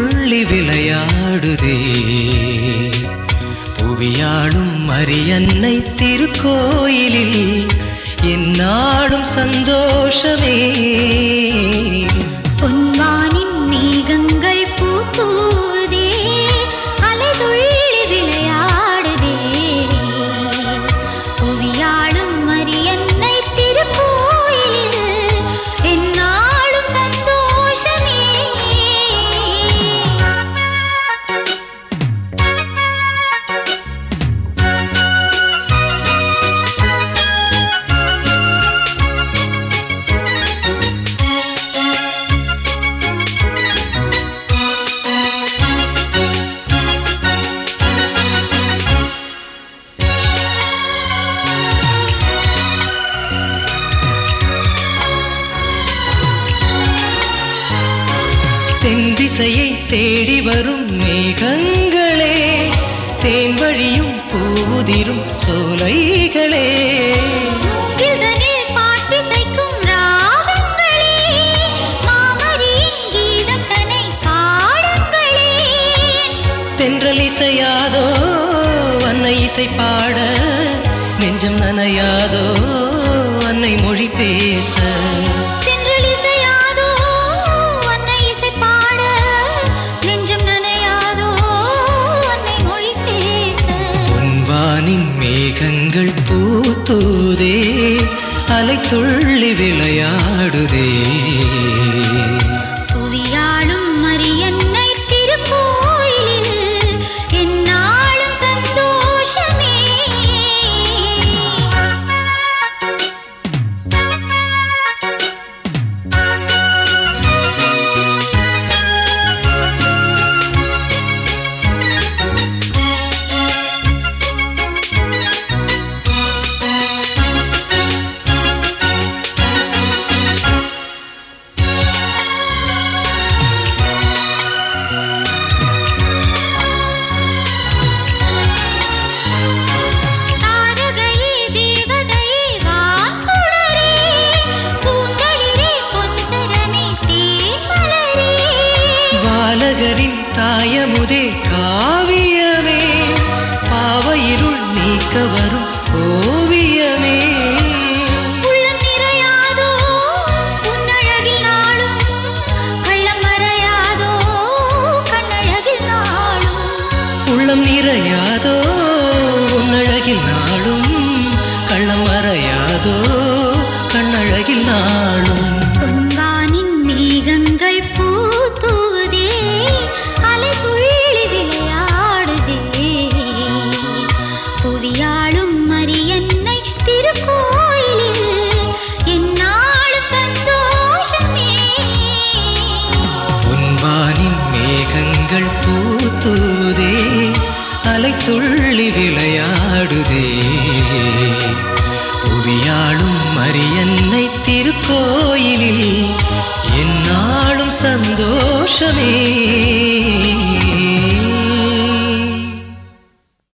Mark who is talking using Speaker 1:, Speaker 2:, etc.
Speaker 1: துள்ளி விளையாடுதே. புவியாளும் மரியன்னை திருக்கோயிலில் எந்நாளும் சந்தோஷமே.
Speaker 2: பொன்வானின் மேகங்கள் பூத்தூதே, அலை துள்ளி விளையாடுதே. புவியாளும் மரியன்னை திருக்கோயிலில் எந்நாளும் சந்தோஷமே.
Speaker 1: தென் திசையை தேடி வரும் மேகங்களே, தேன் வழியும் பூவுதிரும் சோலைகளே.
Speaker 2: மூங்கில்தனில் பாட்டிசைக்கும் ராகங்களே, மாமரியின் கீதம் தனை பாடுங்களே.
Speaker 1: தென்றல் இசையாதோ அன்னை இசை பாட, நெஞ்சம் நனையாதோ அன்னை மொழி பேச.
Speaker 2: தென்றல் இசையாதோ அன்னை இசை பாட, நெஞ்சம் நனையாதோ அன்னை மொழி பேச.
Speaker 1: பொன்வானின் மேகங்கள் பூத்தூதே, அலை துள்ளி விளையாடுதே.
Speaker 2: புவியாளும் மரியன்னை திருக்கோயிலில் எந்நாளும் சந்தோஷமே.
Speaker 1: பாலகரின் தாயமுதே காவியமே, பாவையிருள் நீக்க வரும் ஓவியமே.
Speaker 2: உள்ளம் நிறையாதோ உன்னழகில் நாளும், கள்ளம் மறையாதோ கண்ணழகில் நாளும்.
Speaker 1: உள்ளம் நிறையாதோ உன்னழகில் நாளும், கள்ளம் மறையாதோ கண்ணழகில் நாளும்.
Speaker 2: பொன்வானின் மேகங்கள் பூத்தூதே, அலை துள்ளி விளையாடுதே. புவியாளும் மரியன்னை திருக்கோயிலில் எந்நாளும் சந்தோஷமே.
Speaker 1: பொன்வானின் மேகங்கள் பூத்தூதே, அலை துள்ளி விளையாடுதே. புவியாளும் மரியன்னை திருக்கோயிலில் எந்நாளும் சந்தோஷமே.